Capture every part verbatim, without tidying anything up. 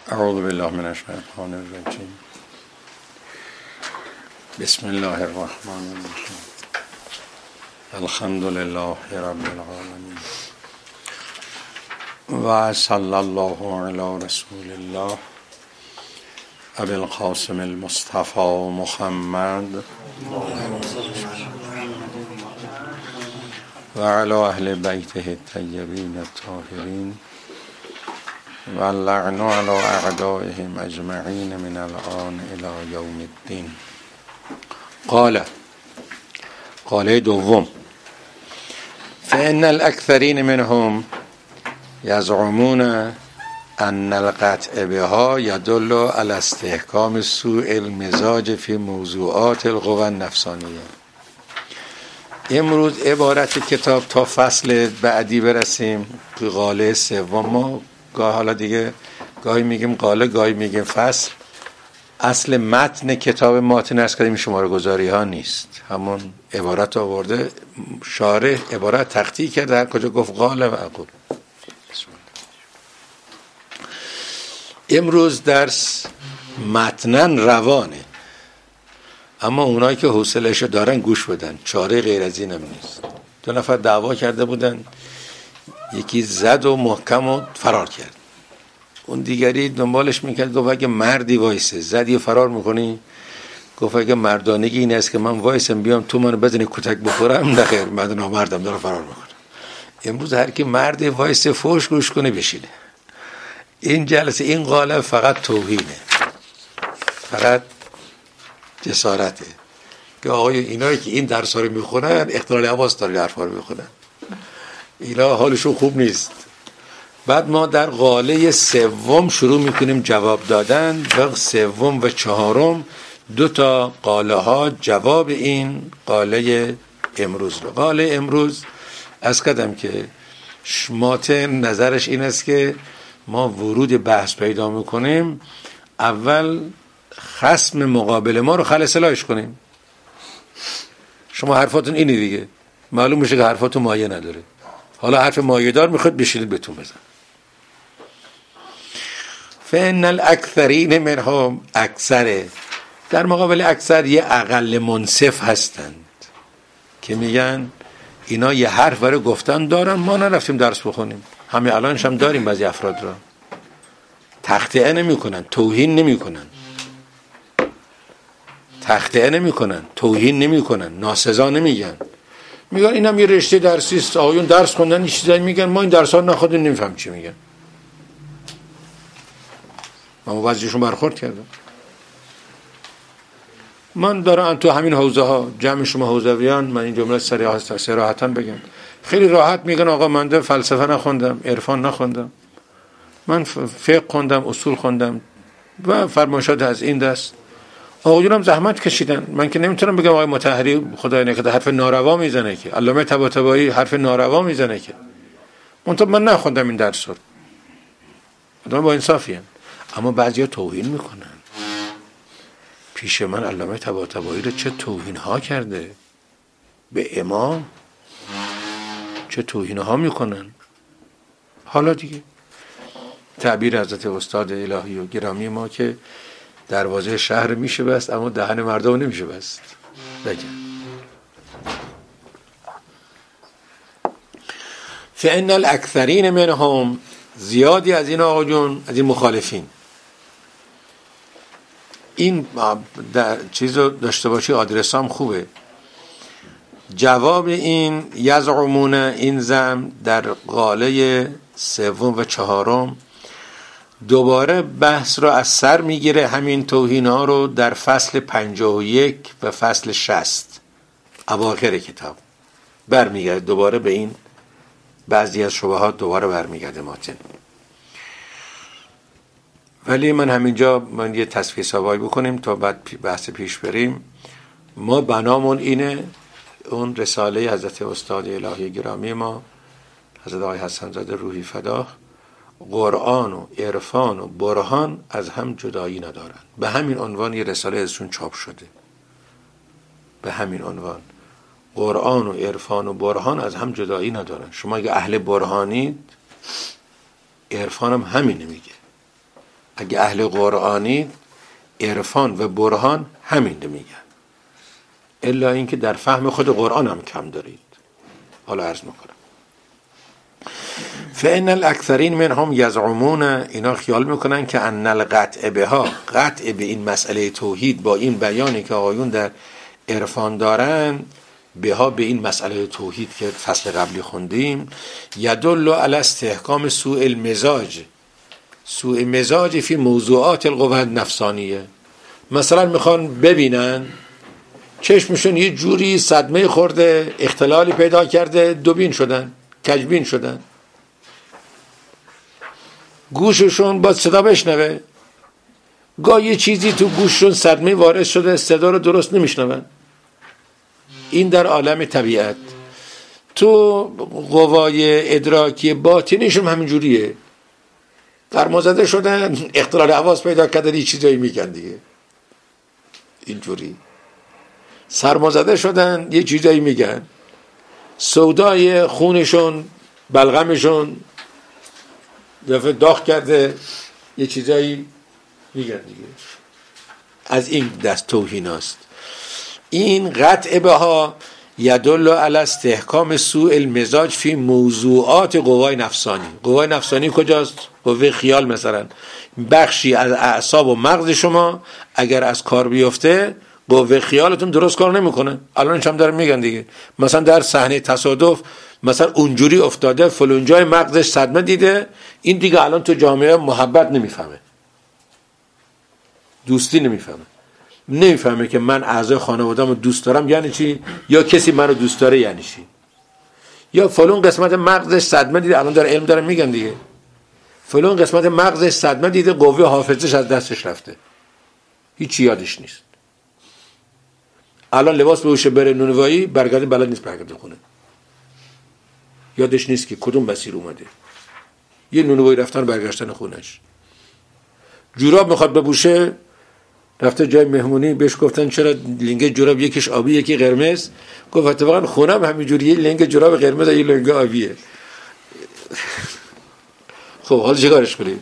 اعوذ بالله من الشیطان الرجیم. بسم الله الرحمن الرحیم. الحمد لله رب العالمین و صلی الله علی رسول الله ابی القاسم المصطفى محمد و علی اهل بیته الطیبین الطاهرین و اللعن علی اعدائهم اجمعین من الآن الی یوم الدین. قال قاله دوم: فإن الأكثرین منهم یزعمون ان القطع بها يدل على استحکام سوء المزاج في موضوعات القوى النفسانیه. امروز عبارت کتاب تا فصل بعدی برسیم که قاله سوم. ما گاه حالا دیگه گاهی میگیم قاله گاهی میگیم فصل. اصل متن کتاب ماتن ارز کردیم شماره گذاری ها نیست، همون عبارت آورده شارح عبارت تخطیع کرده، هر کجا گفت قاله و اقول. امروز درس متنن روانه، اما اونایی که حوصله‌شو دارن گوش بدن، چاره غیر از اینم نیست. دو نفر دعوا کرده بودن، یکی زد و محکم و فرار کرد، اون دیگری دنبالش میکرد، گفت اگه مردی وایسه زدی و فرار میکنی، گفت اگه مردانگی این است که من وایسم بیام تو منو بزنی کتک بخورم، نه خیر، من نامردم دارم فرار میکنم. امروز هر کی مرد وایسه فوش گوش کنه بشینه. این جلسه این قالب فقط توهینه، فقط جسارته که آقای اینایی که این درس ها رو میخونن اختلال حواس دارن، حرفا رو میخونن، اینا حالشون خوب نیست. بعد ما در قاله سوم شروع میکنیم جواب دادن. و سوم و چهارم دو تا قاله ها جواب این قاله امروز رو. قاله امروز از قدم که ماتن نظرش این است که ما ورود بحث پیدا میکنیم، اول خصم مقابل ما رو خل اصلاحش کنیم. شما حرفاتون اینی دیگه، معلوم میشه که حرفاتون مایه نداره، حالا حرف مایه دار میخواد بشینید بهتون بزن. فإن الاکثرین منهم، اکثره در مقابل اکثر یه اقل منصف هستند که میگن اینا یه حرف برای گفتن دارن، ما نرفتیم درس بخونیم، همه الانش هم داریم. بعضی افراد را تخطئه نمی کنن، توهین نمی کنن، تخطئه نمی کنن، توهین نمی کنن، ناسزا نمیگن، میگن اینم یه رشته درسی است، آقایون درس خوندن این چیزایی میگن، ما این درس ها نخوندیم نمیفهم چی میگن. من وضعیشون برخورد کردم. من دارم تو همین حوزه ها، جمع شما حوزویان، من این جمله صراحتا بگم، خیلی راحت میگن آقا من فلسفه نخوندم، عرفان نخوندم، من فقه خوندم، اصول خوندم و فرمایشات از این دست. آقایون هم زحمت کشیدن. من که نمیتونم بگم آقای مطهری خدای نکرده حرف ناروا میزنه که، علامه طباطبایی حرف ناروا میزنه که، منتها من نخوندم این درس رو. آدم با انصافی هستن. اما بعضیا توهین میکنن. پیش من علامه طباطبایی رو چه توهین ها کرده به امام، چه توهین ها میکنن. حالا دیگه تعبیر حضرت استاد الهی و گرامی ما که دروازه شهر میشه بست اما دهن مردم نمیشه بست. بگم فإن الاکثرین منهم، زیادی از این آقا جون، از این مخالفین، این در چیز رو داشته باشی، آدرسام خوبه. جواب این یزعمون، این زم در قاله سوم و چهارم دوباره بحث رو از سر میگیره. همین توهین ها رو در فصل پنجاه و یک و فصل شصت اواخر کتاب برمیگرده، دوباره به این بعضی از شبهات دوباره برمیگرده ماتن. ولی من همینجا من یه تصفیه سوایی بکنیم تا بعد بحث پیش بریم. ما بنامون اینه، اون رساله حضرت استاد الهی گرامی ما حضرت آقای حسن زاده روحی فداه، قرآن و عرفان و برهان از هم جدایی ندارن. به همین عنوان یه رساله ازشون چاپ شده، به همین عنوان. قرآن و عرفان و برهان از هم جدایی ندارن. شما اگه اهل برهانید، عرفان هم همین میگه، اگه اهل قرآنی عرفان و برهان همین رو میگن، الا اینکه در فهم خود قرآن هم کم دارید. حالا عرض میکنم فإن الاکثرین منهم یزعمون، اینا خیال میکنن که ان القطع بها، قطع به این مسئله توحید با این بیانی که آقایون در عرفان دارن، بها به این مسئله توحید که فصل قبلی خوندیم، یدل علی استحکام سوء المزاج، سوء مزاج فی موضوعات القوى النفسانیه. مثلا میخوان ببینن چشمشون یه جوری صدمه خورده، اختلالی پیدا کرده، دوبین شدن، کجبین شدن. گوششون با صدا بشنوه، گاه یه چیزی تو گوششون صدمه وارد شده، صدا رو درست نمیشنون. این در عالم طبیعت. تو قوای ادراکی باطنیشون همین جوریه، سرمازده شدن، اختلال حواس پیدا کردن، یه چیزایی میگن دیگه، اینجوری سرمازده شدن، یه چیزایی میگن، سودای خونشون، بلغمشون دفعه داغ کرده، یه چیزایی میگن دیگه. از این دست توهین است. این قطع بها یدل علی استحکام سوء المزاج فی موضوعات قوای نفسانی. قوای نفسانی کجاست؟ قوه خیال. مثلا بخشی از اعصاب و مغز شما اگر از کار بیفته، قوه خیالتون درست کار نمیکنه. الانش هم دارن میگن دیگه، مثلا در صحنه تصادف مثلا اونجوری افتاده، فلان جای مغزش صدمه دیده، این دیگه الان تو جامعه محبت نمیفهمه، دوستی نمیفهمه، نمیفهمه که من اعضای خانواده‌مو دوست دارم یعنی چی، یا کسی منو دوست داره یعنی چی، یا فلان قسمت مغزش صدمه دیده. الان داره علم داره میگن دیگه، فلان قسمت مغزش صدمه دیده، قوه حافظش از دستش رفته، هیچی یادش نیست. الان لباس بپوشه بره نونوایی، برگرده بلد نیست برگرده خونه، یادش نیست که کدوم مسیر اومده، یه نونوایی رفتن برگشتن خونش. جوراب میخواد بپوشه، رفته جای مهمونی، بهش گفتن چرا لنگه جوراب یکیش آبی یکی قرمز، گفت اتفاقا خونم همینجوریه، لنگه جوراب قرمز یه لنگه آبیه. خب حالا چیکارش کنیم؟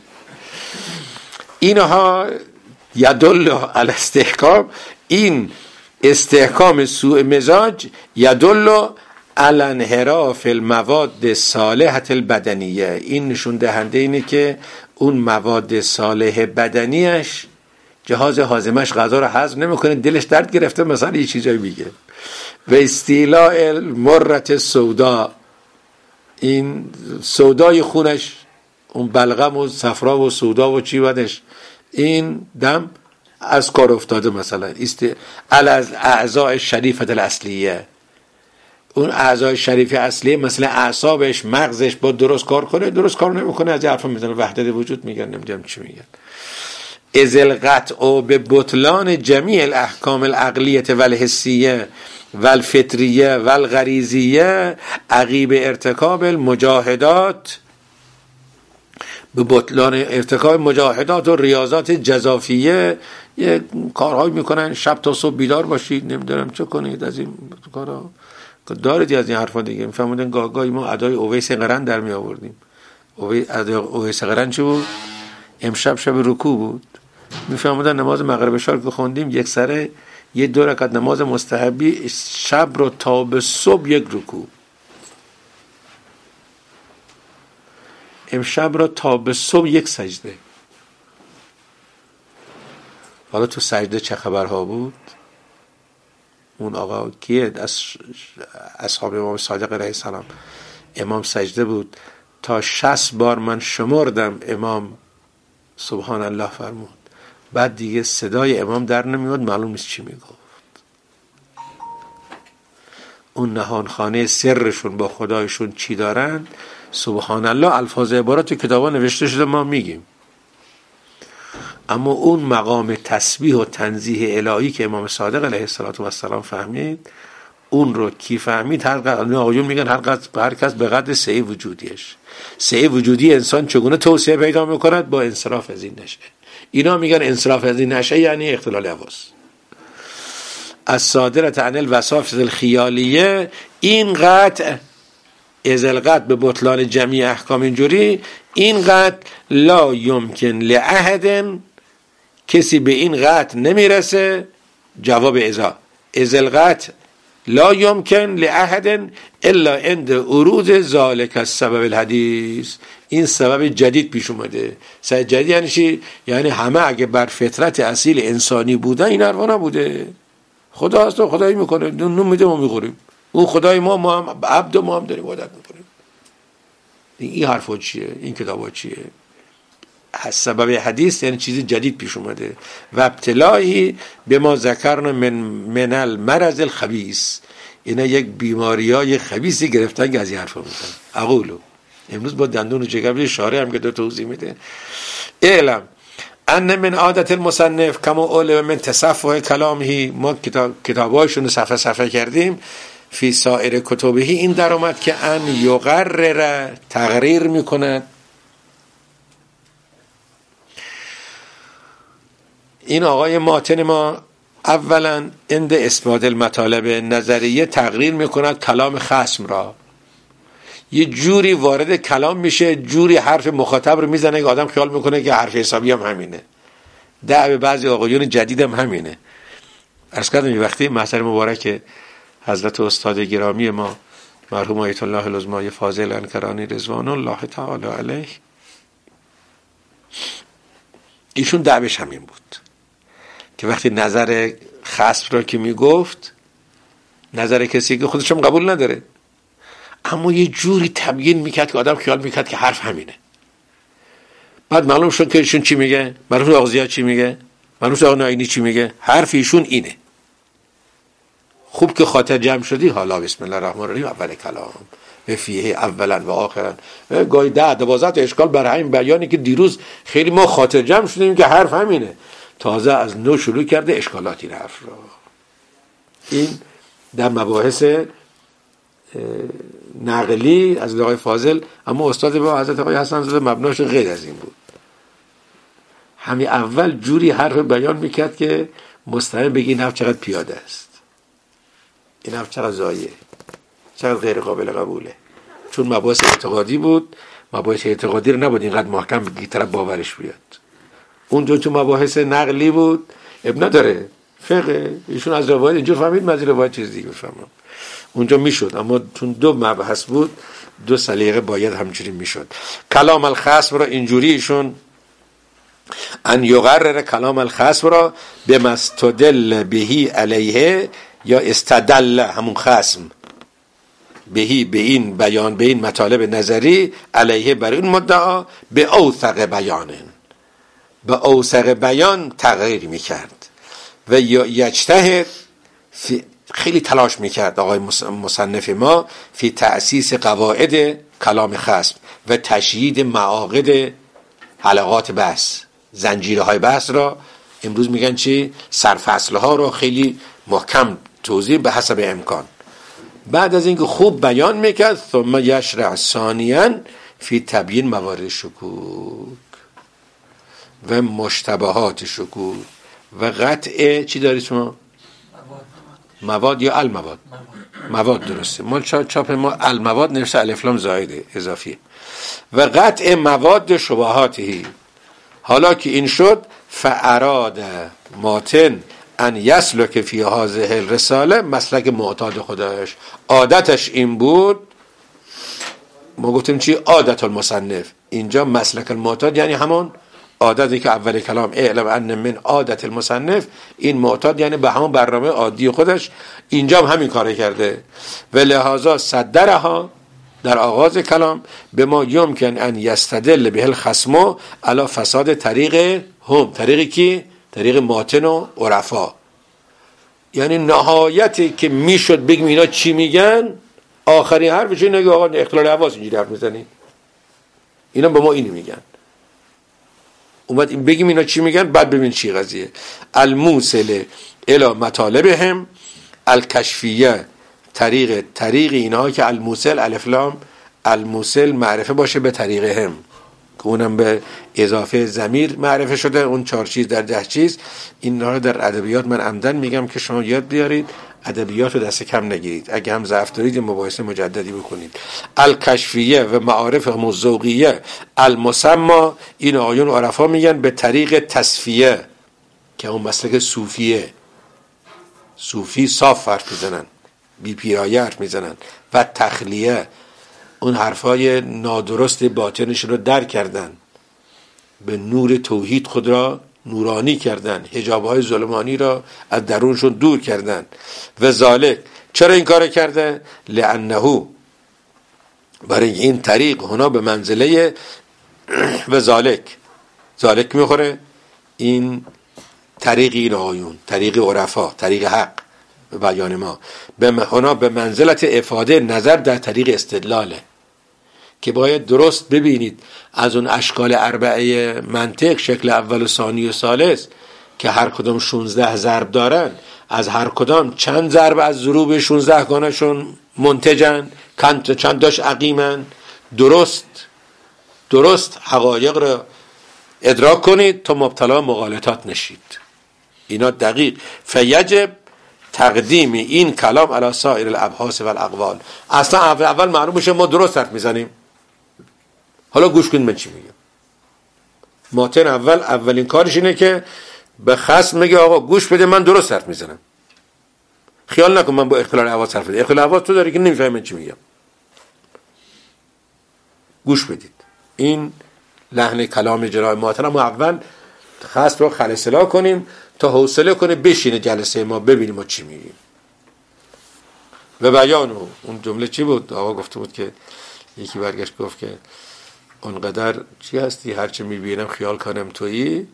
اینها یدل علی استحکام، این استحکام سوء مزاج یدل علی انحراف المواد صالحه البدنیه، این نشون دهنده اینه که اون مواد صالح بدنیش، جهاز هاضمش غذا رو هضم نمیکنه، دلش درد گرفته، مثلا یه چیزایی میگه. و استیلاء المرة سودا، این سودای خونش، اون بلغم و صفرا و سودا و چی بدش، این دم از کار افتاده. مثلا است از اعضاء شریفه الاصلیه، اون اعضای شریف اصلیه مثلا اعصابش، مغزش با درست کار کنه، درست کار نمیکنه، از حرفا میزنه، وحدت وجود میگن، نمیدونم چی میگن. از القطع به بطلان جمیع الاحکام العقلیه والحسیه والفطریه والغریزیه عقیب ارتکاب المجاهدات، به بطلان ارتکاب مجاهدات و ریاضات جزافیه. یه کارهایی میکنن شب تا صبح بیدار باشید، نمیدونم چه کنید، از این کارا دارید، از این حرفا دیگه. میفهمودن گاگایی ما ادای اویس قرن در می آوردیم. ادای اویس قرن چه بود؟ امشب شب رکوع بود. میفهمودن نماز مغرب شار که خوندیم یک سره یه دو رکعت نماز مستحبی، شب رو تا به صبح یک رکوع، امشب رو تا به صبح یک سجده. حالا تو سجده چه خبرها بود؟ اون آقا کیه؟ از اصحاب امام صادق علیه السلام. امام سجده بود تا شصت بار من شمردم، امام سبحان الله فرمود، بعد دیگه صدای امام در نمیاد، معلوم نیست چی میگفت. اون نهانخانه سرشون با خدایشون چی دارن، سبحان الله الفاظ عبارات تو کتابا نوشته شده، ما میگیم، اما اون مقام تسبیح و تنزیه الهی که امام صادق علیه السلام فهمید، اون رو کی فهمید؟ هر قدر آقایون میگن هر قدر هر کس به قدر سعی وجودیش. سعی وجودی انسان چگونه توسعه پیدا میکند؟ با انصراف از این نشه. اینا میگن انصراف از این نشه یعنی اختلال حواس. از صادرت عن الوساوس الخیالیه، این قطع ازلقت به بطلان جمعی احکام اینجوری، این قطع لا یمکن لأحد، کسی به این قطع نمیرسه. جواب ازا ازلقت لا یمکن لأحد الا عند ورود ذالک السبب الحدیث. این سبب جدید پیش اومده. سبب جدید یعنی چی؟ یعنی همه اگه بر فطرت اصیل انسانی بودن این حرفا نبوده. خدا هست و خدایی میکنه، نون میده ما میخوریم، اون خدای ما ما هم عبد و ما هم داریم عبادت میکنیم. این حرفا چیه؟ این کتابا چیه؟ سبب حدیث یعنی چیز جدید پیش اومده. و ابتلایی به ما ذکرنا من من المرض الخبیث، اینا یک بیماریای خبیثی گرفتن که از این حرفا میزنن. اقولو امروز با دندون و جگر شارع هم که دو توضیح میده. اعلم ان من عادت المصنف کما اول من تصفح کلامه، ما کتاب کتابایشون صفحه صفحه کردیم، فی سایر کتبه این در اومد که ان یقرر تقریر میکند. این آقای ماتن ما اولا عند اثبات المطالب نظریه تقریر میکند کلام خصم را. یه جوری وارد کلام میشه، جوری حرف مخاطب رو میزنه که آدم خیال میکنه که حرف حسابی هم همینه. دعوی بعضی آقایون جدید هم همینه. عرض کردم یه وقتی محضر مبارک حضرت استاد گرامی ما مرحوم آیت الله العظمی فاضل انکرانی رضوان الله تعالی علیه، ایشون دعویش همین بود که وقتی نظر خصم را که میگفت، نظر کسی که خودش هم قبول نداره، اما یه جوری تبیین میکرد که آدم خیال میکرد که حرف همینه. بعد معلوم شد که ایشون چی میگه، مرحوم آغازیات چی میگه، مرحوم آقا ناینی چی میگه، حرف ایشون اینه. خوب که خاطر جمع شدی. حالا بسم الله الرحمن الرحیم اول کلام و فیه اولا و آخرا، گاهی ده دوازده تا اشکال برای همین بیانی که دیروز خیلی ما خاطر جمع شدیم که حرف همینه، تازه از نو شروع کرده اشکالاتی حرف را. این در مباحث نقلی از آقای فاضل، اما استاد با حضرت آقای حسن زاده مبناش غیر از این بود. همین اول جوری حرف بیان میکرد که مستقیم بگی این حرف چقدر پیاده است، این حرف چقدر ضایعه، چقدر غیر قابل قبوله. چون مباحث اعتقادی بود، مباحث اعتقادی رو نبود اینقدر محکم بگی طرف باورش بیاد. اونجا تو مباحث نقلی بود، اب نداره فقه، ایشون از روایت اینجور فهمید، من از روایت چیز دیگه فهمم. اونجا میشد، اما چون دو مبحث بود دو سلیقه باید همچنین میشد. کلام الخصم را اینجوری ایشون ان یقرر کلام الخصم را به مستدل بهی علیه، یا استدل همون خصم بهی به این بیان، به این مطالب نظری، علیه بر این مدعا، به اوثق بیان، به اوثق بیان تغییر میکرد و یجتهد، خیلی تلاش میکرد آقای مصنف ما فی تأسیس قواعد کلام خصم و تشیید معاقد حلقات بحث، زنجیرهای بحث را، امروز میگن چی، سرفصلها را خیلی محکم توضیح به حسب امکان. بعد از اینکه خوب بیان میکرد، ثم یشرع ثانیاً فی تبیین موارد شکوک و مشتبهات شکوک و قطع چی دارید شما؟ مواد یا المواد؟ مواد درسته. مال چاپ ما المواد نوشته الف لام زائده اضافی. و قطع مواد شبهاتی. حالا که این شد، فاراد ماتن ان یسلک فی هذه الرساله مسلک معتاد خودش، عادتش این بود. ما گفتیم چی؟ عادت المصنف. اینجا مسلک المعتاد یعنی همون عادتی که اول کلام اعلم ان من عادت المصنف، این معتاد یعنی به همون برنامه عادی خودش، اینجا هم همین کاره کرده. و لحاظا صدرها در آغاز کلام به ما یمکن ان یستدل به الخصم علی فساد طریق هم، طریقی کی؟ طریق ماتن و عرفا. یعنی نهایتی که میشد بگیم اینا چی میگن، آخرین حرفش اینه که آقا اختلال حواس اینجوری حرف میزنی، اینا به ما اینو میگن. اومد این بگیم اینا چی میگن، بعد ببین چی قضیه. الموصل الی مطالبهم الکشفیه، طریق طریق اینها که الموصل الف لام الموصل معرفه باشه به طریقهم، که اونم به اضافه ضمیر معرفه شده، اون چهار چیز در ده چیز. این رو در ادبیات من عمدن میگم که شما یاد بیارید. ادبیات رو دست کم نگیرید، اگه هم ضعف دارید مباحث مجددی بکنید. الکشفیه و معارف ذوقیه المسمى، این آیون عرفا میگن به طریق تصفیه که اون مسلک صوفیه. صوفی صاف حرف میزنن، بی پیرایه حرف میزنن. و تخلیه، اون حرفای نادرست باطنشون رو در کردن، به نور توحید خود را نورانی کردن، حجابهای ظلمانی را از درونشون دور کردن. و ذالک، چرا این کار کرده؟ لانه، برای این طریق هنا به منزله و ذالک، ذالک میخوره این طریق، این آیون طریق عرفا، طریق حق به بیان ما، به هنا به منزلت افاده نظر در طریق استدلاله که باید درست ببینید از اون اشکال اربعه منطق، شکل اول و ثانی و ثالث که هر کدام شونزده ضرب دارن، از هر کدام چند ضرب از ضروب شونزده گانشون منتجن، چند داش عقیمن. درست درست حقایق رو ادراک کنید تا مبتلا مغالطات نشید. اینا دقیق. فیجب تقدیم این کلام علی سایر الابحاث و الاقوال. اصلا اول, اول معلوم بشه ما درست حرف میزنیم. حالا گوش کنید من چی میگم. ماتن اول اولین کارش اینه که به خصم میگه آقا گوش بده من درست حرف میزنم. خیال نکن من با اختلال حواس حرف میزنم. اختلال حواس تو داری که نمیفهمی من چی میگم. گوش بدید. این لحن کلام جناب ماتن. ما اول خصم رو خلصلا کنیم تا حوصله کنه بشینه جلسه ما ببینیم ما چی میگیم. و بیان اون جمله چی بود؟ آقا گفته بود که یکی برگشت گفت که اونقدر چی هستی هرچه میبینم خیال کنم تویی.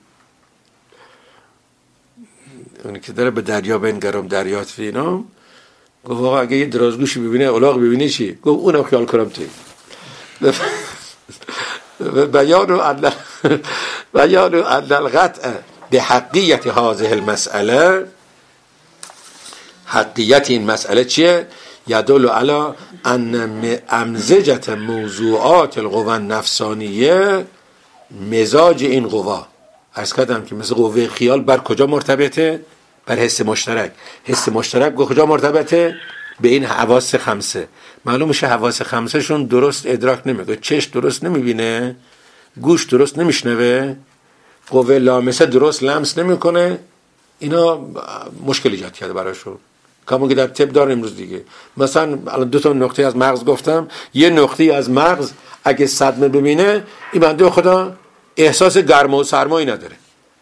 اونی که داره به دریا بنگرم دریات فینام. گفت آقا اگه یه درازگوشی ببینه الاغ ببینی چی؟ گفت اونم خیال کنم تویی. و بیان و بیان و القطع به حقیقت هذه المسئله. حقیقت این مسئله چیه؟ یدل علی ان امزجت موضوعات القوا النفسانیه مزاج این قوا. عرض کردم که مثل قوه خیال بر کجا مرتبطه؟ بر حس مشترک. حس مشترک کجا مرتبطه؟ به این حواس خمسه. معلوم میشه حواس خمسه شون درست ادراک نمیکنه. چشم درست نمیبینه، گوش درست نمیشنوه، قوه لامسه درست لمس نمیکنه. اینا مشکل ایجاد کرده براشون. کامون که در طب داریم امروز دیگه. مثلا الان دو تا نقطه از مغز گفتم، یه نقطه از مغز اگه صدمه ببینه این بنده خدا احساس گرما و سرمایی نداره،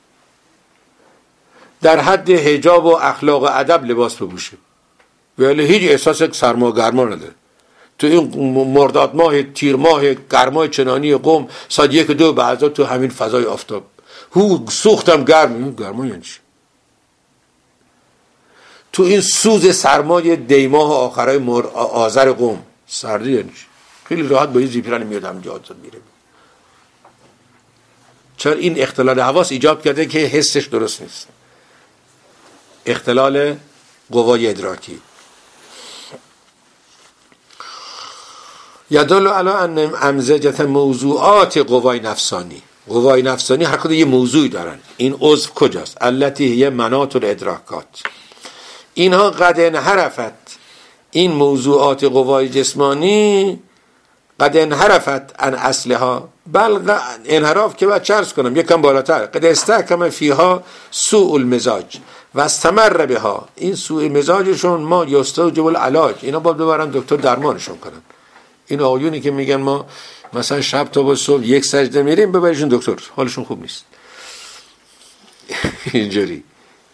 در حد حجاب و اخلاق و ادب لباس بپوشه ولی هیچ احساس سرما و گرما نداره. تو این مرداد ماه، تیر ماه، گرمای چنانی قم، ساعت یک دو بعضا تو همین فضای آفتاب هو سوختم گرم. گرما یعنی چی؟ تو این سوز سرمای دیماه و آخرای مر... آذر قم سردی یعنی چی؟ خیلی راحت با این زیپیران میاد هم جهاد میره. چرا این اختلال حواس ایجاب کرده که حسش درست نیست. اختلال قوای ادراکی. یدل علی ان امزجت موضوعات قوای نفسانی. قوای نفسانی هر کدوم یه موضوعی دارن. این عضو کجاست؟ التي هي مناط الادراکات. اینها قد انحرفت، این موضوعات قوای جسمانی قد انحرفت عن اصلها، بل انحراف که باید چرس کنم یکم بالاتر. قد استحکم فیها سوء المزاج و استمر بها. این سوء مزاجشون ما یستوجب العلاج، اینا باید ببرن دکتر درمانشون کنن. این آقایونی که میگن ما مثلا شب تا با صبح یک سجده میریم، ببرشون دکتر، حالشون خوب نیست. اینجوری.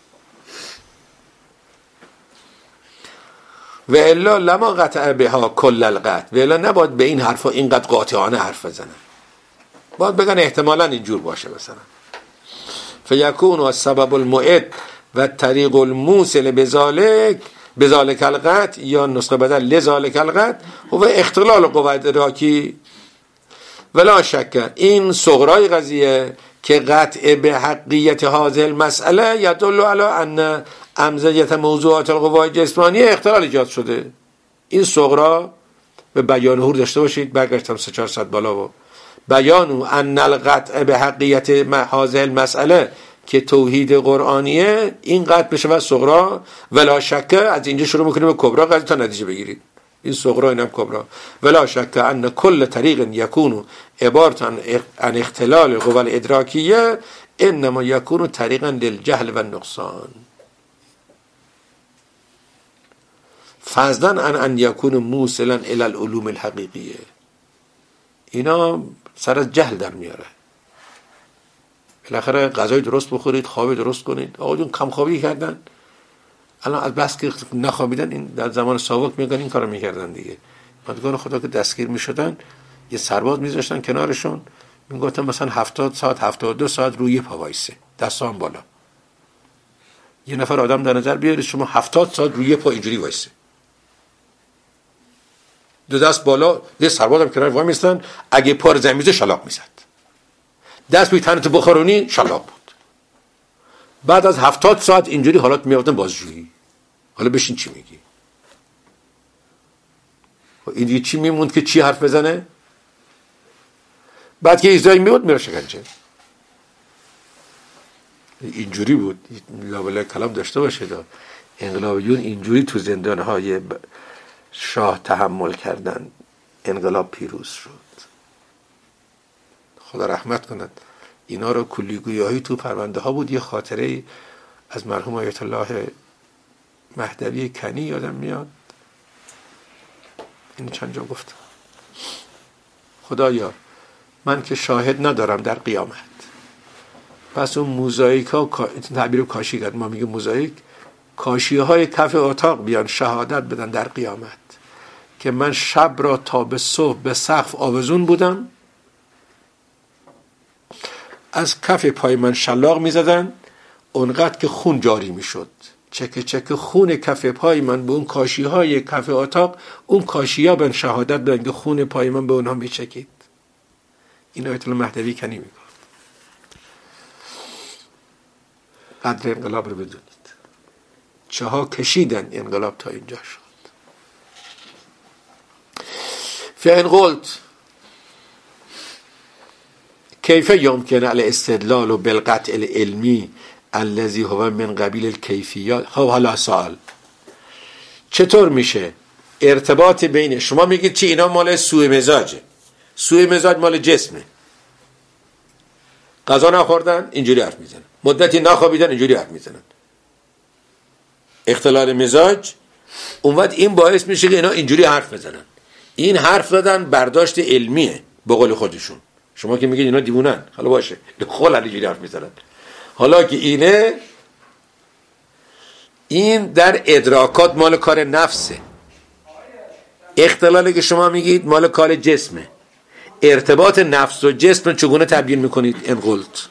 و الا لما قطع بها کل القطع، و الا نباید به این حرفا اینقدر قاطعانه حرف بزنن. باید بگن احتمالاً اینجور باشه مثلا. فیکون السبب المعد و طریق الموصل بذالک بذالک القطع، یا نسخه بدل لذالک القطع و اختلال قوه ادراکی. ولا شک این صغرای قضیه که قطع به حقیقت هذه المسئله یدل علی ان امزجت موضوعات القوای جسمانی اختلال ایجاد شده. این صغرا به بیان هور داشته باشید، برگشتم سه چهار صد بالا و بیانو ان القطع به حقیقت هذه المسئله که توحید قرآنیه این قطع بشه و صغرا ولا شکه، از اینجا شروع میکنیم به کبرا قضیه تا نتیجه بگیرید. این صغرا اینم کبرا. ولا شکه ان کل طریق یکون عبارت عن اختلال قوى الادراکیه انما یکون طریقا للجهل و النقصان فضلا عن ان یکون موصلا الى العلوم الحقیقیه. اینا سر از جهل در میاره. بالاخره غذای درست بخورید، خواب درست کنید. آقا جون کم خوابی کردن، الان از بس که نخوابیدن، این در زمان ساواک میگن این کارو میکردن دیگه. بندگان خدا که دستگیر میشدن یه سرباز میذاشتن کنارشون، میگفتن مثلا هفتاد ساعت هفتاد و دو ساعت روی پا وایسه، دستام بالا. یه نفر آدم در نظر بیارید شما هفتاد ساعت روی پا اینجوری وایسه، دو دست بالا، یه سرباز هم کنار وای میستن، اگه پا زمین میزه شلاق میزد، دست بی تنت بخارونی شلاق بود. بعد از هفتاد ساعت اینجوری حالات میافتن بازجویی. حالا بشین چی میگی؟ این دیگه چی میموند که چی حرف بزنه؟ بعد که ایزایی میاد میره شکنجه. اینجوری بود. لابلای کلام داشته باشه دا. انقلابیون اینجوری تو زندانهای شاه تحمل کردن، انقلاب پیروز شد. خدا رحمت کند. اینا رو کلیگویی تو پرونده ها بود. یه خاطره از مرحوم آیت الله مهدوی کنی یادم میاد، این چند جا گفتم. خدایا من که شاهد ندارم در قیامت، پس اون موزاییک ها، تعبیر کاشی کرد، ما میگه موزاییک، کاشی های کف اتاق بیان شهادت بدن در قیامت که من شب را تا به صبح به سقف آویزون بودم، از کف پای من شلاق میزدن اونقدر که خون جاری میشد، چک چک خون کف پای من به اون کاشی های کف اتاق، اون کاشی ها بن شهادت دادن که خون پای من به اونها میچکید. این آیت الله مهدوی کنی میگفت. قدر انقلاب رو بدونید، چه ها کشیدن انقلاب تا اینجا شد. فإن قلت کیف یمکن الاستدلال بالقطع العلمی الذي هو من قبیل الکیفیات. خب حالا سوال، چطور میشه ارتباط بین، شما میگید چی اینا مال سوء مزاجه، سوء مزاج مال جسمه، غذا نخوردن اینجوری حرف میزنن، مدتی نخوابیدن اینجوری حرف میزنن، اختلال مزاج، اون وقت این باعث میشه که اینا اینجوری حرف بزنن. این حرف دادن برداشت علمیه به قول خودشون. شما که میگید اینا دیوونن، حالا باشه خلا اینجوری حرف میزنن. حالا که اینه، این در ادراکات مال کار نفسه، اختلالی که شما میگید مال کار جسمه. ارتباط نفس و جسم چگونه تبیین میکنید؟ انقلت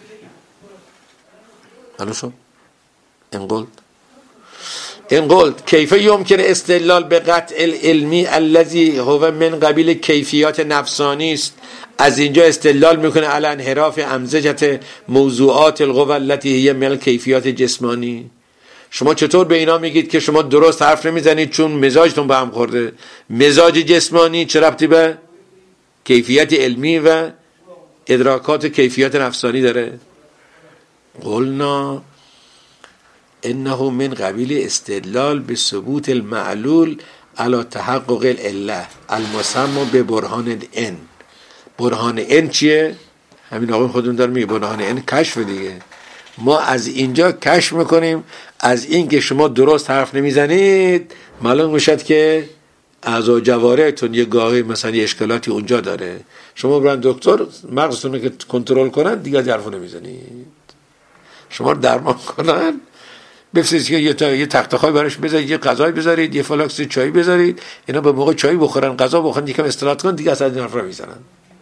الان انقلت انقلت کیف یمکن استدلال به قطع العلمی الذي هو من قبیل کیفیات نفسانی است. از اینجا استدلال میکنه علی انحراف امزجه موضوعات القوى التي هي من کیفیات جسمانی. شما چطور به اینا میگید که شما درست حرف نمیزنید چون مزاجتون به هم خورده؟ مزاج جسمانی چه ربطی به کیفیت علمی و ادراکات کیفیات نفسانی داره؟ قلنا انه من قبیل استدلال به ثبوت المعلول علی تحقق العله المسمى به برهان العین. برهان عین چیه؟ همین آقای خودمون داره میگه برهان عین کشف دیگه. ما از اینجا کشف میکنیم از این که شما درست حرف نمیزنید معلوم میشد که اعضا جوارحتون یه گاهی مثلا یه اشکالاتی اونجا داره. شما برن دکتر مغزتون رو که کنترل کنن دیگه حرفو نمیزنید، شما رو درمان کنن، بفرستید که یه تا یه تخت خوابی براش بذارید، یه غذایی بذارید، یه فلاکس چای بذارید، اینا به موقع چای بخورن، غذا بخورن، یکم استراحت کنن، دیگه اصلا این حرفا میزنن.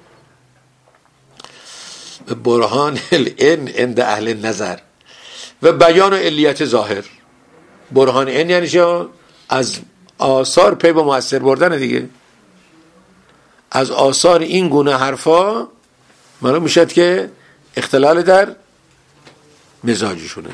برهان العین عند اهل نظر و بیان و علیت ظاهر. برهان عین یعنی چه؟ از آثار پی به مؤثر بردن دیگه. از آثار این گونه حرفا معلوم میشد که اختلال در مزاجشونه.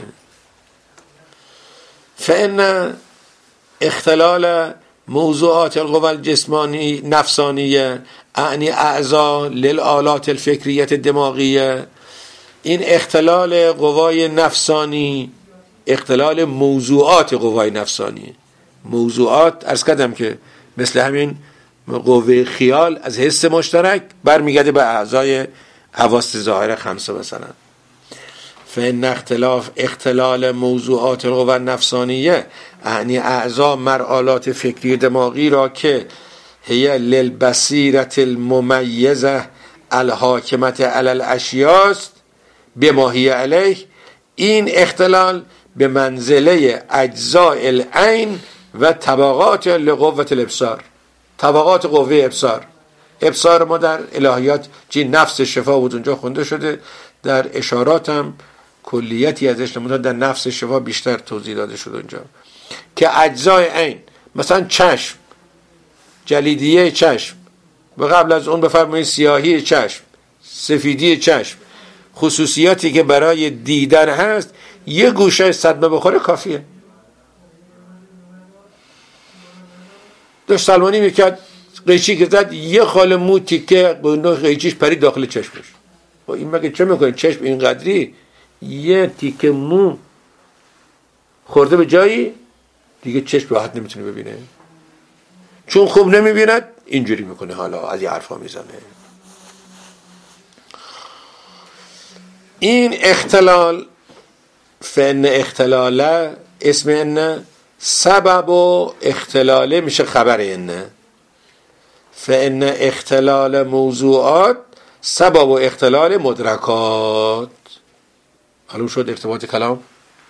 فإن اختلال موضوعات القوى الجسمانی نفسانیه اعنی اعضا للآلات الفکریت دماغیه. این اختلال قوای نفسانی اختلال موضوعات قوای نفسانی. موضوعات عرض کردم که مثل همین قوه خیال از حس مشترک برمیگرده به اعضای حواس ظاهره خمسه مثلا. فإن اختلاف اختلال موضوعات القوى النفسانیه یعنی اعضا مرآلات فکری دماغی را که هي للبصیرة الممیزه الحاکمت علی الاشیاء است بما هی علیه، این اختلال به منزله اجزاء العین و طبقات لقوة الابصار، طبقات قوه ابصار. ابصار ما در الهیات چی نفس شفا بود اونجا خونده شده، در اشارات هم کلیتی ازش نموده، در نفس شفا بیشتر توضیح داده شده اونجا که اجزای عین، مثلا چشم، جلیدیه چشم و قبل از اون بفرمایید سیاهی چشم، سفیدی چشم، خصوصیاتی که برای دیدن هست، یه گوشه صدمه بخوره کافیه. داشت سلمانی میکرد قیچی که زد یه خال مو تیکه قیچیش پرید داخل چشمش. این مگه چه میکنه؟ چشم اینقدری یه تیکه مو خورده به جایی دیگه چشم راحت نمیتونه ببینه، چون خوب نمیبیند اینجوری میکنه، حالا از یه حرفا میزنه. این اختلال فن اختلاله اسم انه سبب و اختلاله میشه خبر انه. فان اختلال موضوعات سبب و اختلال مدرکات. معلوم شد ارتباط کلام؟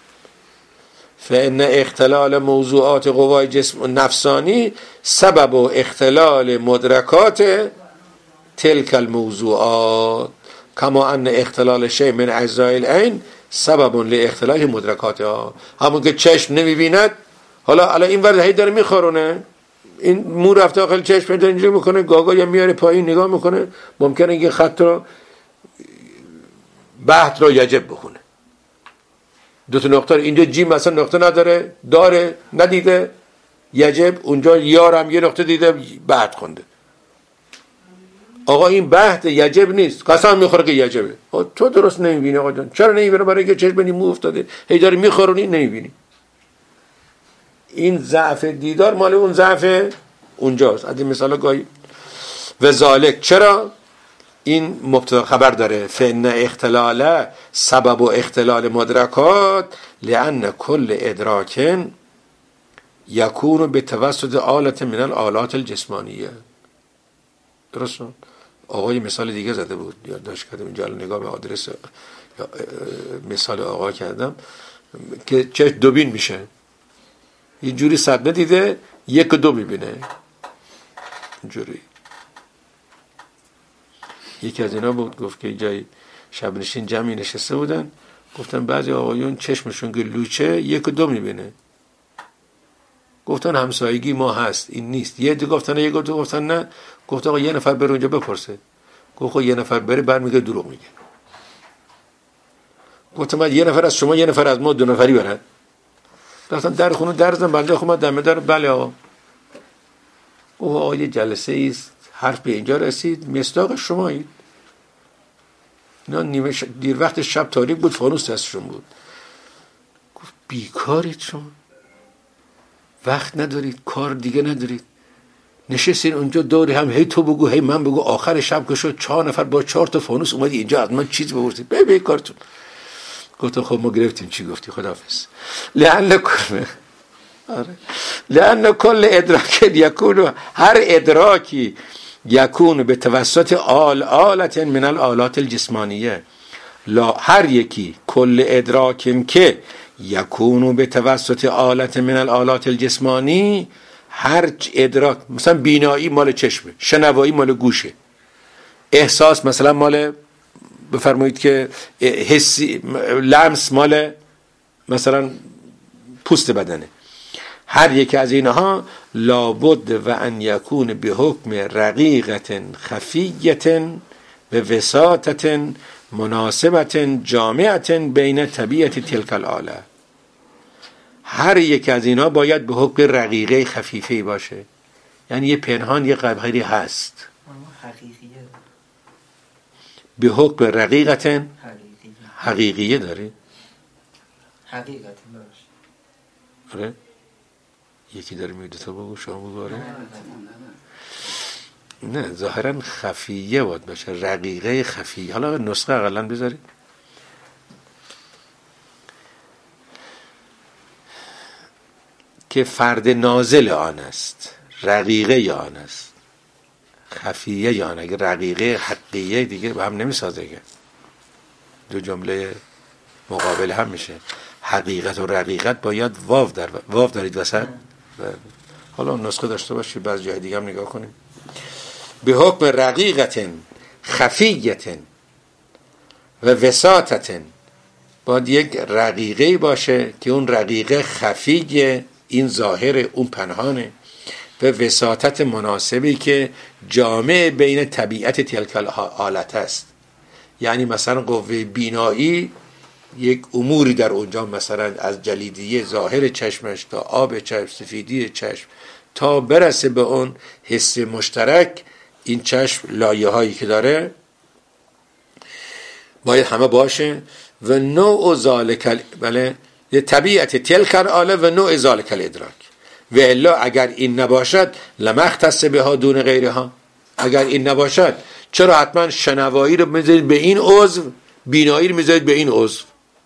فان اختلال موضوعات قوای جسم نفسانی سبب و اختلال مدرکات تلك الموضوعات کما ان اختلال شیء من اجزاء العین سبب لاختلال مدرکاتها. همون که چشم نمیبیند، حالا الان این ور هی داره میخورونه، این مو رفته داخل چشم داره اینجوری میکنه، گاگا یا میاره پایین نگاه میکنه، ممکنه این خط رو بحث رو یجب بخونه. دو تا نقطه اینجا جیم مثلا نقطه نداره، داره ندیده یجب، اونجا یارم یه نقطه دیده بعد خونده. آقا این بحث یجب نیست، قسم میخوره که یجبه. تو درست نمیبینی آقا جان. چرا نمیبینی؟ برای اینکه چشم بنی مو افتاده هی داره میخورونی نمیبینی. این ضعف دیدار مال اون ضعف اونجاست. از این مثلا گاهی و ذالک، چرا این مبتدا خبر داره فإن اختلاله سبب و اختلال مدرکات لأن کل ادراک یکون به توسط آلت من الآلات الجسمانیه. درست؟ آقای مثال دیگه زده بود، یادداشت کردم اینجا، نگاه به آدرس مثال آقا کردم که چشم دوبین میشه، یه جوری صدمه دیده یک دو میبینه اینجوری. یکی از اینا بود گفت که جای شب نشین جمعی نشسته بودن، گفتن بعضی آقایون چشمشون که لوچه یک دو میبینه. گفتن همسایگی ما هست این نیست. یه دو گفتن یه دو گفتن نه. گفت آقا یه نفر بره اونجا بپرسه. گفت خب یه نفر بره بعد میگه دروغ میگه. گفتم من یه نفر از شما یه نفر از ما دو نفری برن. رفتن در خونه در زدن، بنده خب من دم در بله آقا. او آقا یه جلسه ایست حرف به اینجا رسید مصداق شمایید. اینا نیمه ش... دیر وقت شب تاریک بود، فانوس دستشون بود. گفت بیکارید شما، وقت ندارید، کار دیگه ندارید، نشستین اونجا دوری هم هی تو بگو هی من بگو، آخر شب که شد چهار نفر با چهار تا فانوس اومدی اینجا از من چیز بپرسید. ببین بی کارتون. گفتم خب ما گرفتیم چی گفتی، خداحافظ. لعل کل آره لعل کل ادراک یکون، هر ادراکی یکون به توسط آل آلت من الآلات الجسمانیه، لا هر یکی کل ادراکم که یکون به توسط آلت من الآلات الجسمانی، هر ادراک مثلا بینایی مال چشمه، شنوایی مال گوشه، احساس مثلا مال بفرمایید که حسی، لمس مال مثلا پوست بدنه. هر یک از اینها لابد و ان یکون به حکم رقیقت خفیت و وساطت مناسبت جامعت بین طبیعت تلک الآله. هر یک از اینها باید به حکم رقیقه خفیفه باشه، یعنی یه پنهان یه قبحری هست. به حکم رقیقت حقیقیه داری؟ حقیقت داشت. آره؟ یکی داره میگه تو بگو شما بگو. آره؟ نه ظاهرا خفیه باید باشه، رقیقه خفیه. حالا نسخه اقلا بذاری که فرد نازل آن است، رقیقه آن است، خفیه یا آن. اگه رقیقه حقیه دیگه با هم نمیسازه، که دو جمله مقابل هم میشه. حقیقت و رقیقت باید واو در واو دارید وسط. حالا نسخه داشته باشی بعض جای دیگه هم نگاه کنیم. به حکم رقیقت خفیت و وساطت، باید یک رقیقه باشه که اون رقیقه خفیه، این ظاهر اون پنهانه، و وساطت مناسبی که جامع بین طبیعت تلک الحالت است. یعنی مثلا قوه بینایی یک اموری در اونجا، مثلا از جلیدیه ظاهر چشمش تا آب چشم، سفیدی چشم، تا برسه به اون حس مشترک، این چشم لایه هایی که داره باید همه باشه. و نوع ذالک، بله، طبیعت تلک الحاله و نوع ذالک الادراک. و الا اگر این نباشد لمختص بها دون غیرها، اگر این نباشد چرا حتما شنوایی رو میذارید به این عضو، بینایی رو میذارید به این عضو؟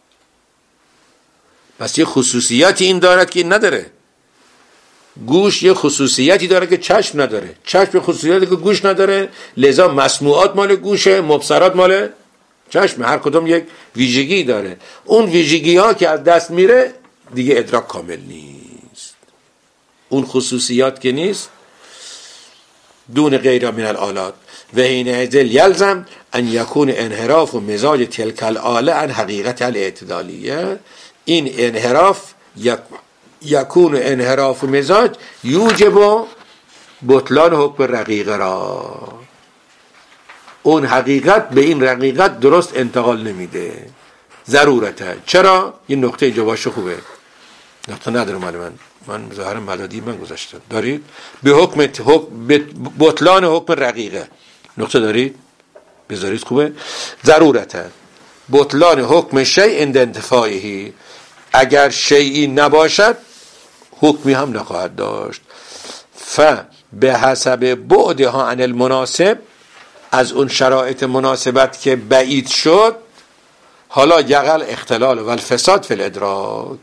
پس یه خصوصیاتی این دارد که این نداره. گوش یه خصوصیتی داره که چشم نداره، چشم خصوصیاتی که گوش نداره، لذا مسموعات مال گوشه، مبصرات مال چشم، هر کدوم یک ویژگی داره. اون ویژگی ها که از دست میره دیگه ادراک کامل نیست. اون خصوصیات که نیست دون غیر من الآلات. و این ازل یلزم ان یکون انحراف و مزاج تلک الآله عن حقیقت الاعتدالیه. این انحراف یک یکون انحراف و مزاج یوجب بطلان حکم رقیقه را. اون حقیقت به این رقیقت درست انتقال نمیده، ضرورته. چرا؟ این نقطه اینجا باشه خوبه. نقطه نداره مال من، من ظاهر مدادی من گذاشتم. دارید؟ به حکم بطلان حکم رقیقه نقطه دارید؟ بذارید خوبه. ضرورته بطلان حکم شیء عند انتفاعه. اگر شیئی نباشد حکمی هم نخواهد داشت. ف به حسب بعدها عن المناسب، از اون شرایط مناسبت که بعید شد، حالا یقل اختلال و الفساد فی الادراک.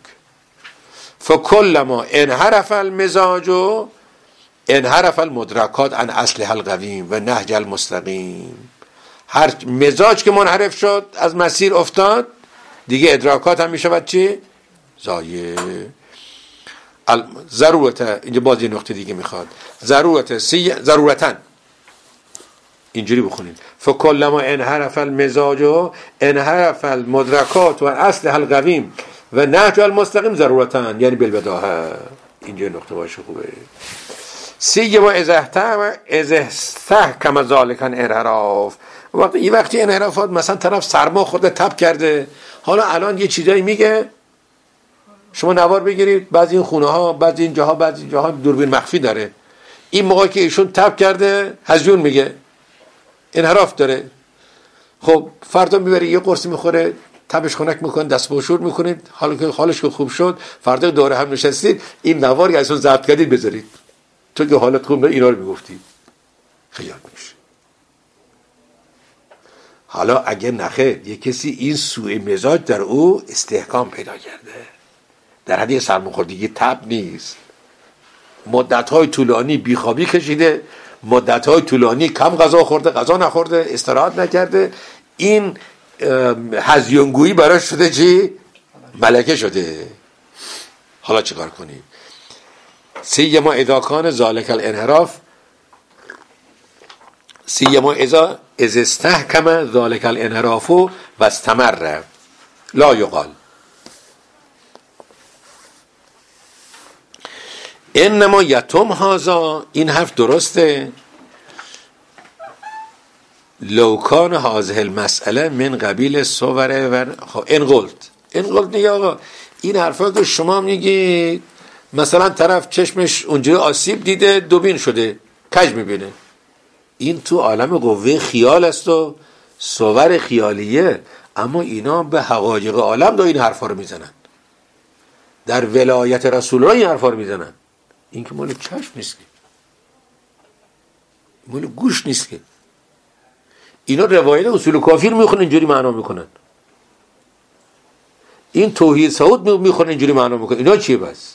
فکلما انحرف المزاج و انحرف المدرکات عن اصلها القویم و نهج المستقیم. هر مزاج که منحرف شد، از مسیر افتاد، دیگه ادراکات هم میشود چی؟ زایه. ضرورت، اینجا باز یه نقطه دیگه میخواد. ضرورت سی ضرورتن اینجوری بخونید. فکلما انحرف المزاج و انحرف المدرکات و اصلها القویم و نهج المستقیم ضرورتن، یعنی بالبداهه. اینجا نقطه باشه خوبه. سی ما ازحتحکم ذالک انحراف. وقتی این وقتی انحرافات، مثلا طرف سرما خورده تب کرده، حالا الان یه چیزایی میگه، شما نوار بگیرید، بعضی این خونه ها، بعضی این جاها، بعضی این جاها دوربین مخفی داره. این موقعی که ایشون تب کرده هزیون میگه، انحراف داره. خب فردا میبری یه قرص میخوره، تبش خنک میکنه، دست باشور میکنید، حالا که حالش که خوب شد، فردا دوره هم نشستید، این نواری از اون ضبط کردید بذارید، تو که حالت خوب اینا رو میگفتی، خیال میشه. حالا اگه نخه یه کسی این سوء مزاج در او استحکام پیدا کرده، در حد سرماخوردگی، تب نیست، مدت‌های طولانی بیخوابی کشیده، مدت‌های طولانی کم غذا خورده، غذا نخورده، استراحت نکرده، این هزیونگویی براش شده چی؟ ملکه شده. حالا چیکار کنیم؟ سیما اذا کان ذالک الانحراف، سیما اذا از استحکم ذالک الانحراف و استمر لا یقال انما یتم هذا. این حرف درسته. لو کان هذه المسئله من قبیل صور و ان قلت این قلت نگه آقا، این حرفا که شما میگید، مثلا طرف چشمش اونجوری آسیب دیده، دوبین شده، کج میبینه، این تو عالم قوه خیال است و صور خیالیه. اما اینا به حقایق عالم دا این حرفا رو میزنن، در ولایت رسول الله این حرفا رو میزنن. این که مال چشم نیست که، مال گوش نیست که. اینا روایت اصول کافی رو میخونن اینجوری معنا میکنن، این توحید سعود میخونن اینجوری معنا میکنن. اینا چیه بس؟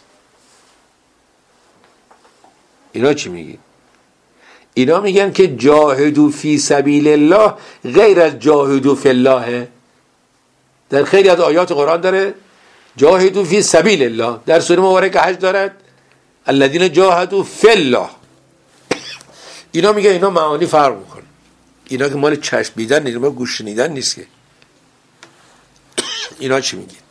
اینا چی میگی؟ اینا میگن که جاهدوا فی سبیل الله غیر از جاهدوا فی الله. در خیلی از آیات قرآن داره جاهدوا فی سبیل الله، در سوره مبارکه حج دارد الذین جاهدوا فی الله. اینا میگن اینا معانی فرق میکنه. اینا که مال چشم دیدن نیست، مال گوش شنیدن نیست که. اینا چی میگید؟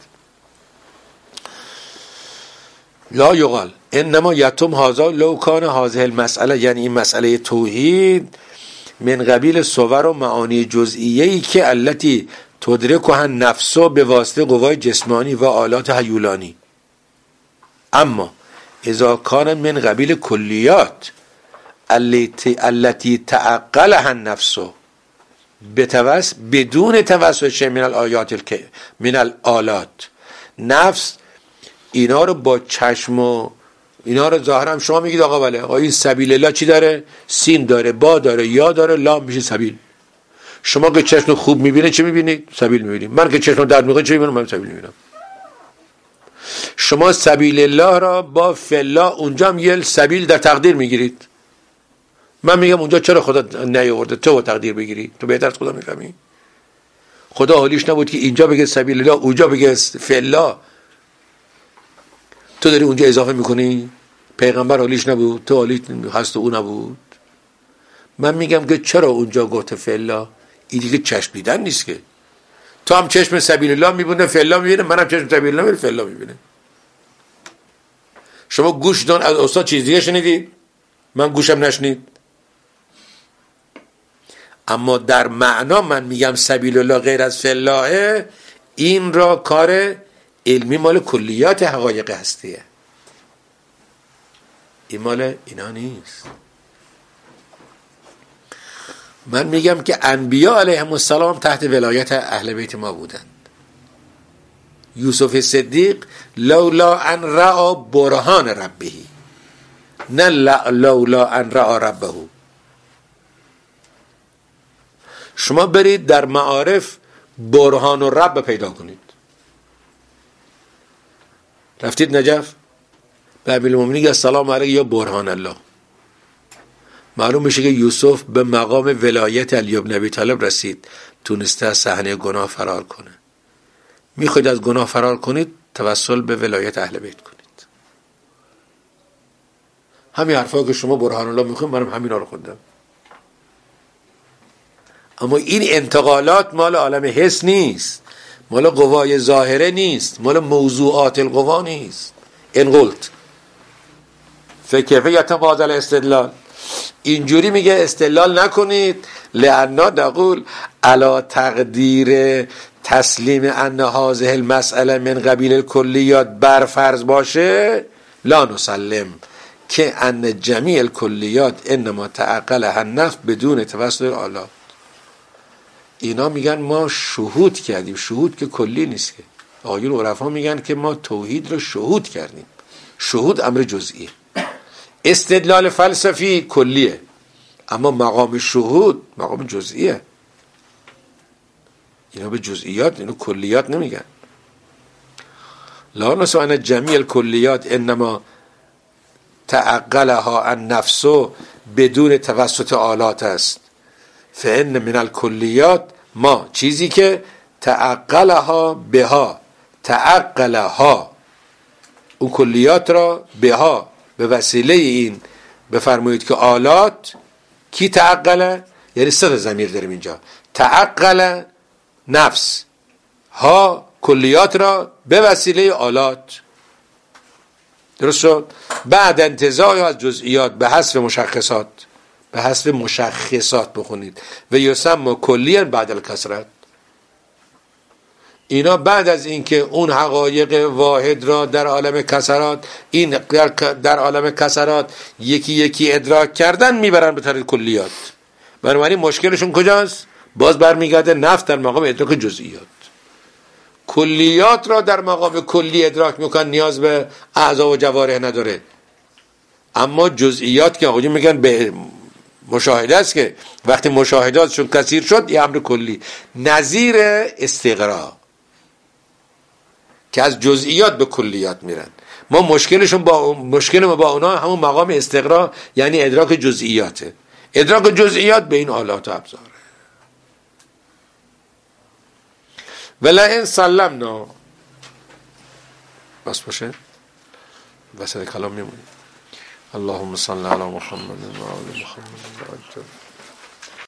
لا یقال انما یتم هذا لو کان هذه المسئله، یعنی این مسئله توحید من قبیل صور و معانی جزئیه‌ای که التي تدرکها النفس به واسطه قوای جسمانی و آلات هیولانی. اما اذا کان من قبیل کلیات التي التي تعقلها النفس بتوس بدون توسط من الآیات من الآلات، نفس اینا رو با چشم و اینا رو ظاهرا شما میگید آقا بله آقا این سبیل الله چی داره؟ سین داره، با داره، یا داره، لام میشه سبیل. شما که چشم خوب میبینه چه میبینید؟ سبیل میبینید. من که چشم درد میکنه چه میبینم؟ من سبیل میبینم. شما سبیل الله را با فلا اونجا هم یه سبیل در تقدیر میگیرید. من میگم اونجا چرا خدا نیاورده تو تقدیر بگیری؟ تو بهتر از خدا میفهمی. خدا حالیش نبود که اینجا بگه سبیل الله اونجا بگه فلا، تو داری اونجا اضافه میکنی. پیغمبر حالیش نبود، تو حالیش هست و او نبود. من میگم که چرا اونجا گفته فلا؟ این دیگه چشم دیدن نیست که. تو هم چشم سبیل الله میبینه فلا میبینه، منم چشم سبیل الله میبینه فلا میبینه. شما گوش دان از استاد چیز دیگه شنیدید، من گوشم نشنید. اما در معنا من میگم سبیل الله غیر از فلاه، این را کار علمی مال کلیات حقایق هستیه، این مال اینا نیست. من میگم که انبیا علیهم السلام تحت ولایت اهل بیت ما بودند. یوسف صدیق لولا ان رأى برهان ربه، نه لولا ان رأى ربه. شما برید در معارف برهان و رب پیدا کنید. رفتید نجف به امیرالمومنین السلام علیک یا برهان الله، معلوم میشه که یوسف به مقام ولایت علی بن ابی طالب رسید، تونسته از صحنه گناه فرار کنه. میخواید از گناه فرار کنید، توسل به ولایت اهل بیت کنید. همین حرفا که شما برهان الله میخواید، منم همینا رو خوندم. اما این انتقالات مال عالم حس نیست، مال قوای ظاهره نیست، مال موضوعات القوا نیست. این قلت فکر یتم فاضل استدلال، اینجوری میگه استدلال نکنید. لأننا نقول علا تقدیر تسلیم ان هذه المسئله من قبیل الکلیات بر فرض باشه، لا نسلم که ان جمیع الکلیات انما تعقلها النفس بدون توسط الآلات. اینا میگن ما شهود کردیم، شهود که کلی نیست که. آقایون عرفا میگن که ما توحید رو شهود کردیم. شهود امر جزئیه، استدلال فلسفی کلیه، اما مقام شهود مقام جزئیه. اینا به جزئیات، اینا کلیات نمیگن. لا نسو ان جمیع الکلیات انما تعقلها النفس بدون توسط آلات است. فان من الکلیات ما چیزی که تعقلها بها، تعقلها اون کلیات را بها به وسیله این بفرمایید که آلات. کی تعقله؟ یعنی صد ضمیر داریم اینجا. تعقل نفس ها کلیات را به وسیله آلات. درست شد؟ بعد انتزاع از جزئیات به حسب مشخصات، به حسب مشخصات بخونید و یسمى کلیاً بعد الکثرت. اینا بعد از اینکه اون حقایق واحد را در عالم کثرات، این در عالم کثرات یکی یکی ادراک کردن، میبرن به طرف کلیات. بنابراین مشکلشون کجاست؟ باز برمیگرده نفس در مقام ادراک جزئیات. کلیات را در مقام کلی ادراک میکن، نیاز به اعضا و جوارح نداره. اما جزئیات که آقایون میگن به مشاهده است که وقتی مشاهداتشون کثیر شد یه امر کلی، نظیر استقرا که از جزئیات به کلیات میرن. ما مشکلشون با مشکل ما با اونا همون مقام استقرا یعنی ادراک جزئیاته. ادراک جزئیات به این آلات و ابزاره. ولئن سلمنا، بس باشه وسط کلام میمونیم. اللهم صل علی محمد و آل محمد.